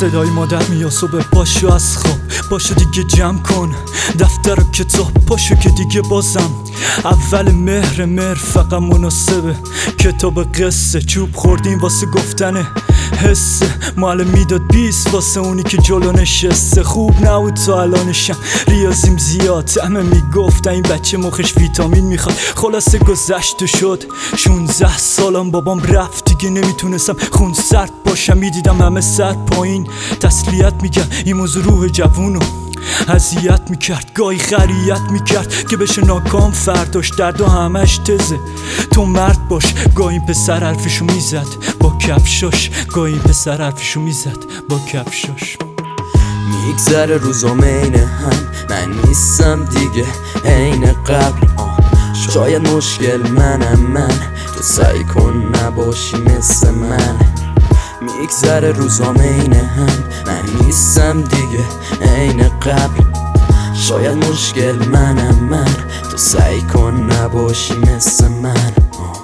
صدای مادر میاد صبح پاشو از خواب، پاشو دیگه جمع کن دفتر و کتاب، پاشو که دیگه بازم اول مهر فقط مناسبه. کتاب قصه چوب خوردیم واسه گفتن حسه، معلم میداد 20 واسه اونی که جلو نشسته. خوب نبود تا الانشم ریاضیم زیاد، همه میگفتن این بچه مخش ویتامین میخواد. خلاصه گذشت و شد 16 سالم، بابام رفت دیگه نمیتونستم خون سرد باشم. میدیدم همه سر پایین تسلیت میگن، این موضوع روح جوونو اذیت میکرد، گاهی خریت میکرد که بشه ناکام فرداش. درد و همش تزه تو مرد باش. گاهی پسر حرفشو میزد با کفشاش، گاهی پسر حرفشو میزد با کفشاش. میگذره روزام عین هم، من نیستم دیگه عین قبل. شاید مشکل من تو سعی کن نباشی مثل من. میگذره روزام عین هم، من نیستم دیگه عین قبل. شاید مشکل من تو سعی کن نباشی مثل من.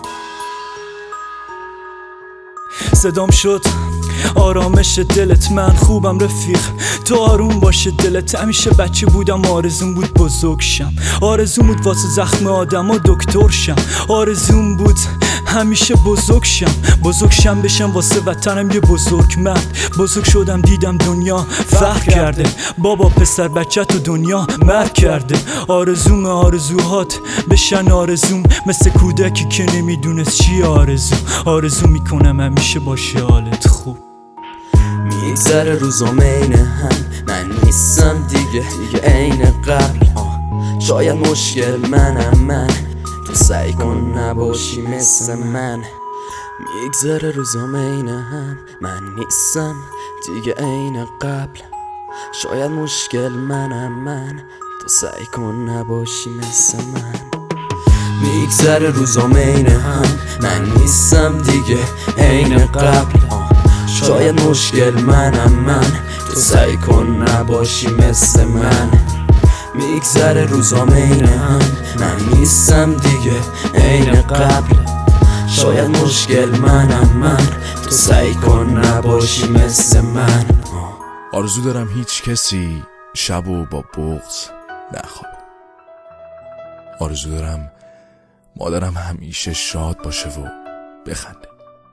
صدام شد آرامش دلت، من خوبم رفیق تو آروم باشه دلت. همیشه بچه بودم آرزوم بود بزرگ شم، آرزوم بود واسه زخم آدم و دکتر شم. آرزوم بود همیشه بزرگ شم بشم واسه وطنم یه بزرگ مرد. بزرگ شدم دیدم دنیا فرق کرده، بابا پسر بچه تو دنیا مرگ کرده. آرزوم آرزوهات بشن آرزوم، مثل کودکی که نمیدونست چی آرزو میکنم همیشه باشه حالت خوب. میگذره روزام عین هم، من نیستم دیگه عین قبل. شاید مشکل من تو سعی کن نباشی مثل من. میگذره روزام عین هم، من نیستم دیگه عین قبل. شاید مشکل من تو سعی کن نباشی مثل من. میگذره روزام عین هم، من نیستم دیگه عین قبل. شاید مشکل من تو سعی کن نباشی مثل من. میگذره روزام عین هم، من نیستم دیگه عین قبل. شاید مشکل من تو سعی کن نباشی مثل من. آرزو دارم هیچ کسی شبو با بغض نخوابه. آرزو دارم مادرم همیشه شاد باشه و بخنده.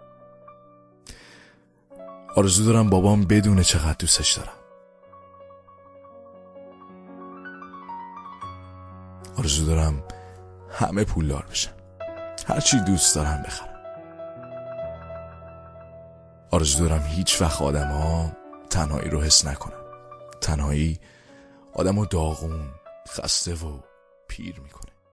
آرزو دارم بابام بدونه چقدر دوستش دارم. آرزو دارم همه پولدار بشن، هرچی دوست دارم بخرم. آرزو دارم هیچ وقت آدم ها تنهایی رو حس نکنن. تنهایی آدم ها داغون، خسته و پیر میکنه.